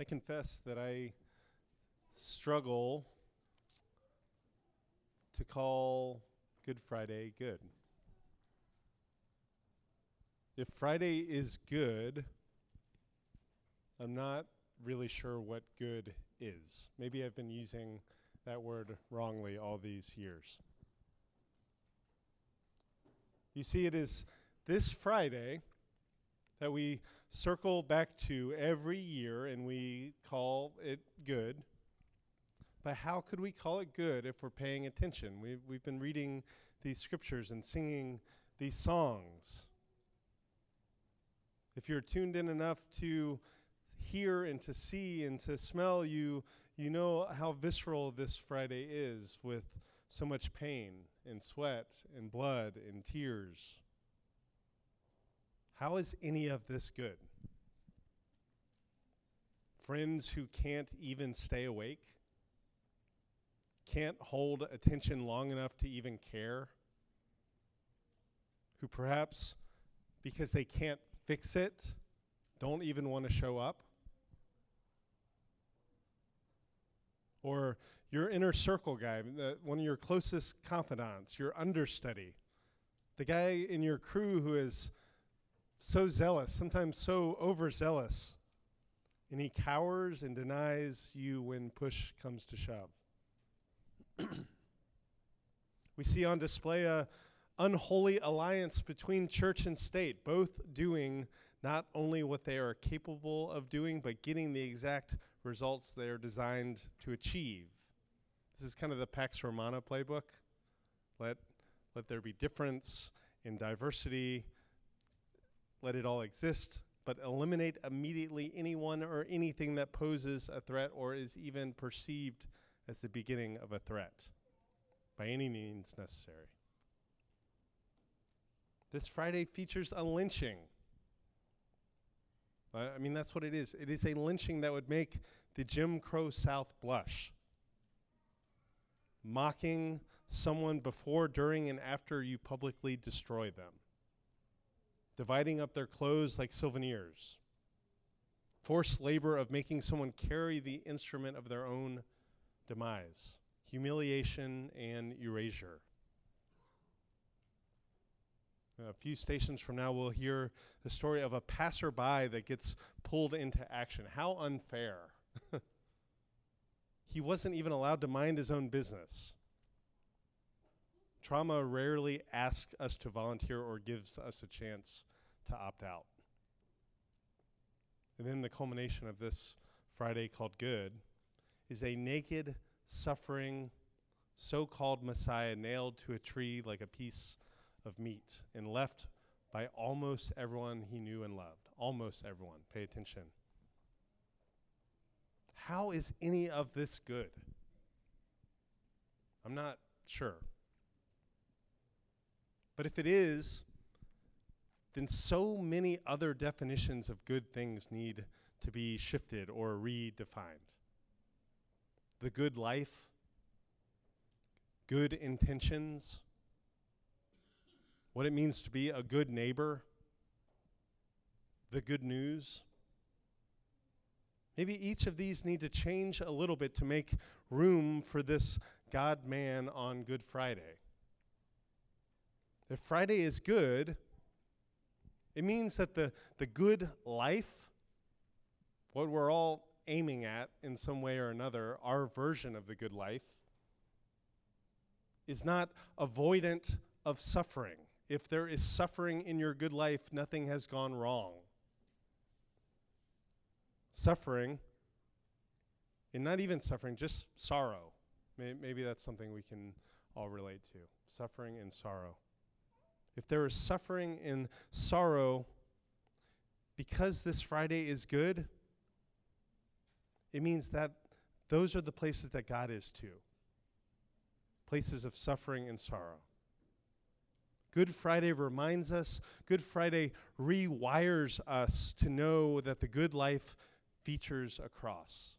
I confess that I struggle to call Good Friday good. If Friday is good, I'm not really sure what good is. Maybe I've been using that word wrongly all these years. You see, it is this Friday that we circle back to every year and we call it good. But how could we call it good if we're paying attention? We've been reading these scriptures and singing these songs. If you're tuned in enough to hear and to see and to smell, you know how visceral this Friday is, with so much pain and sweat and blood and tears. How is any of this good? Friends who can't even stay awake, can't hold attention long enough to even care, who perhaps, because they can't fix it, don't even want to show up. Or your inner circle guy, one of your closest confidants, your understudy, the guy in your crew who is so zealous, sometimes so overzealous, and he cowers and denies you when push comes to shove. We see on display a unholy alliance between church and state, both doing not only what they are capable of doing, but getting the exact results they are designed to achieve. This is kind of the Pax Romana playbook. Let there be difference in diversity. Let it all exist, but eliminate immediately anyone or anything that poses a threat or is even perceived as the beginning of a threat by any means necessary. This Friday features a lynching. I mean, that's what it is. It is a lynching that would make the Jim Crow South blush. Mocking someone before, during, and after you publicly destroy them. Dividing up their clothes like souvenirs. Forced labor of making someone carry the instrument of their own demise. Humiliation and erasure. A few stations from now, we'll hear the story of a passerby that gets pulled into action. How unfair. He wasn't even allowed to mind his own business. Trauma rarely asks us to volunteer or gives us a chance to opt out. And then the culmination of this Friday called Good is a naked, suffering, so-called Messiah nailed to a tree like a piece of meat and left by almost everyone he knew and loved. Almost everyone. Pay attention. How is any of this good? I'm not sure. But if it is, then so many other definitions of good things need to be shifted or redefined. The good life, good intentions, what it means to be a good neighbor, the good news. Maybe each of these need to change a little bit to make room for this God-man on Good Friday. If Friday is good, it means that the good life, what we're all aiming at in some way or another, our version of the good life, is not avoidant of suffering. If there is suffering in your good life, nothing has gone wrong. Suffering, and not even suffering, just sorrow. Maybe that's something we can all relate to. Suffering and sorrow. If there is suffering and sorrow, because this Friday is good, it means that those are the places that God is too. Places of suffering and sorrow. Good Friday reminds us, Good Friday rewires us to know that the good life features a cross.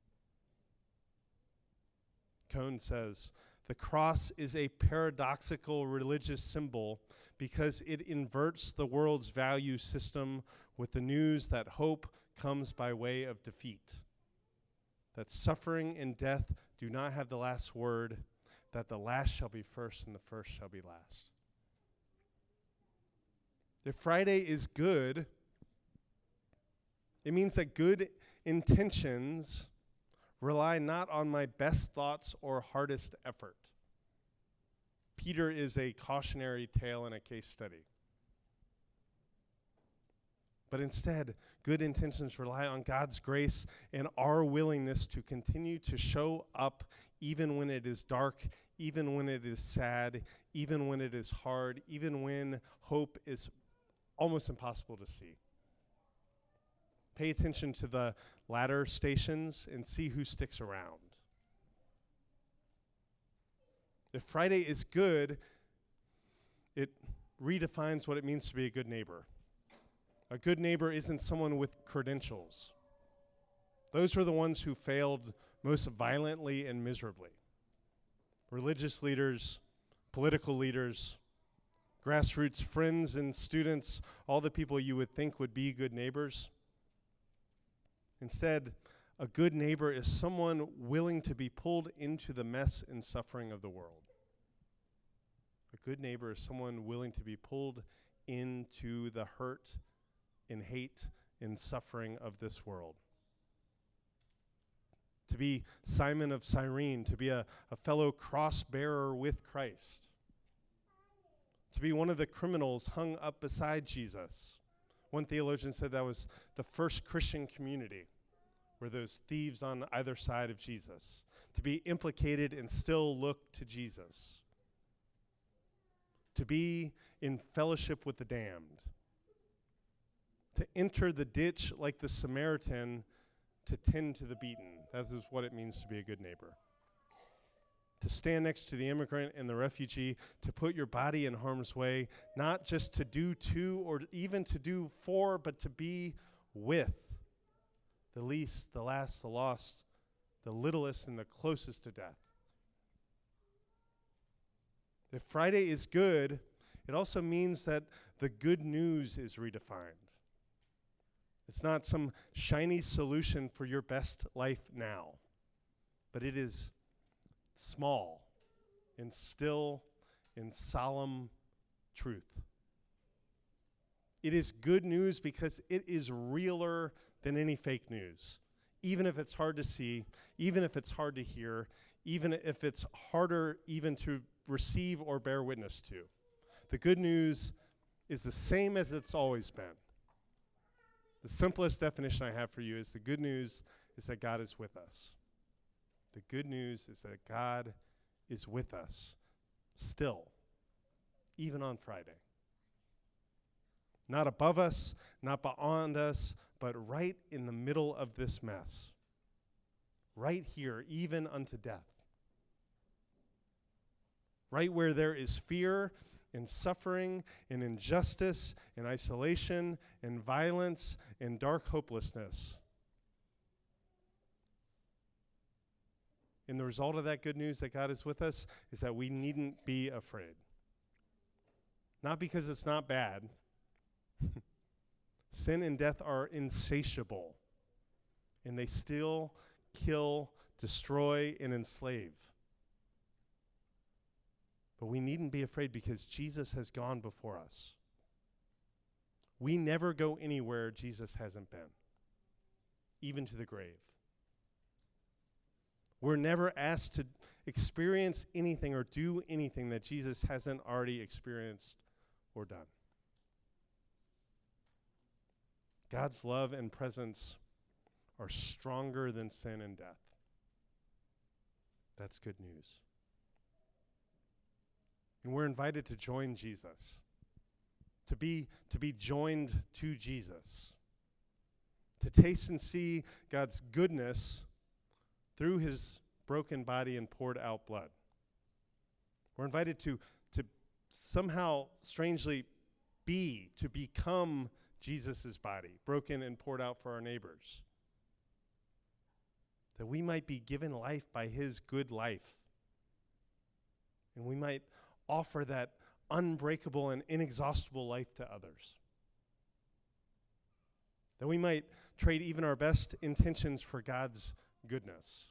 Cone says, the cross is a paradoxical religious symbol because it inverts the world's value system with the news that hope comes by way of defeat. that suffering and death do not have the last word, that the last shall be first and the first shall be last. If Friday is good, it means that good intentions rely not on my best thoughts or hardest effort. Peter is a cautionary tale and a case study. But instead, good intentions rely on God's grace and our willingness to continue to show up even when it is dark, even when it is sad, even when it is hard, even when hope is almost impossible to see. Pay attention to the ladder stations and see who sticks around. If Friday is good, it redefines what it means to be a good neighbor. A good neighbor isn't someone with credentials. Those were the ones who failed most violently and miserably. Religious leaders, political leaders, grassroots friends and students, all the people you would think would be good neighbors. Instead, a good neighbor is someone willing to be pulled into the mess and suffering of the world. A good neighbor is someone willing to be pulled into the hurt and hate and suffering of this world. To be Simon of Cyrene, to be a fellow cross-bearer with Christ. To be one of the criminals hung up beside Jesus. One theologian said that was the first Christian community, were those thieves on either side of Jesus. To be implicated and still look to Jesus. To be in fellowship with the damned. To enter the ditch like the Samaritan, to tend to the beaten. That is what it means to be a good neighbor. To stand next to the immigrant and the refugee, to put your body in harm's way, not just to do to or even to do for, but to be with the least, the last, the lost, the littlest, and the closest to death. If Friday is good, it also means that the good news is redefined. It's not some shiny solution for your best life now, but it is small and still and solemn truth. It is good news because it is realer than any fake news, even if it's hard to see, even if it's hard to hear, even if it's harder even to receive or bear witness to. The good news is the same as it's always been. The simplest definition I have for you is the good news is that God is with us. The good news is that God is with us still, even on Friday. Not above us, not beyond us, but right in the middle of this mess. Right here, even unto death. Right where there is fear and suffering and injustice and isolation and violence and dark hopelessness. And the result of that good news that God is with us is that we needn't be afraid. Not because it's not bad. Sin and death are insatiable, and they still kill, destroy, and enslave. But we needn't be afraid because Jesus has gone before us. We never go anywhere Jesus hasn't been, even to the grave. We're never asked to experience anything or do anything that Jesus hasn't already experienced or done. God's love and presence are stronger than sin and death. That's good news. And we're invited to join Jesus, to be joined to Jesus, to taste and see God's goodness through his broken body and poured out blood. We're invited to somehow strangely to become Jesus' body, broken and poured out for our neighbors. That we might be given life by his good life. And we might offer that unbreakable and inexhaustible life to others. That we might trade even our best intentions for God's goodness.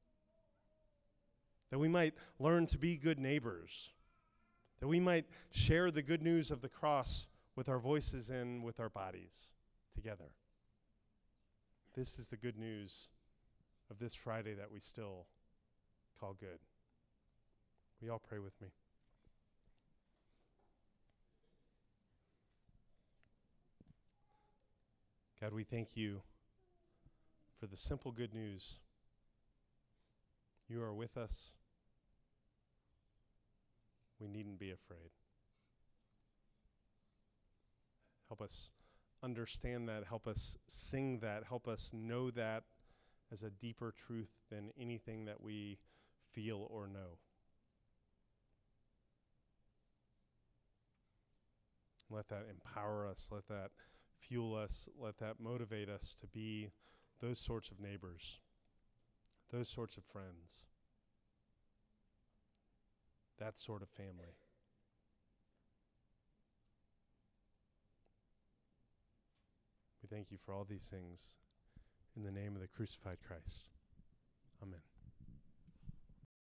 That we might learn to be good neighbors. That we might share the good news of the cross with our voices and with our bodies together. This is the good news of this Friday that we still call good. Will you all pray with me? God, we thank you for the simple good news. You are with us. We needn't be afraid. Help us understand that. Help us sing that. Help us know that as a deeper truth than anything that we feel or know. Let that empower us. Let that fuel us. Let that motivate us to be those sorts of neighbors, those sorts of friends, that sort of family. We thank you for all these things in the name of the crucified Christ. Amen.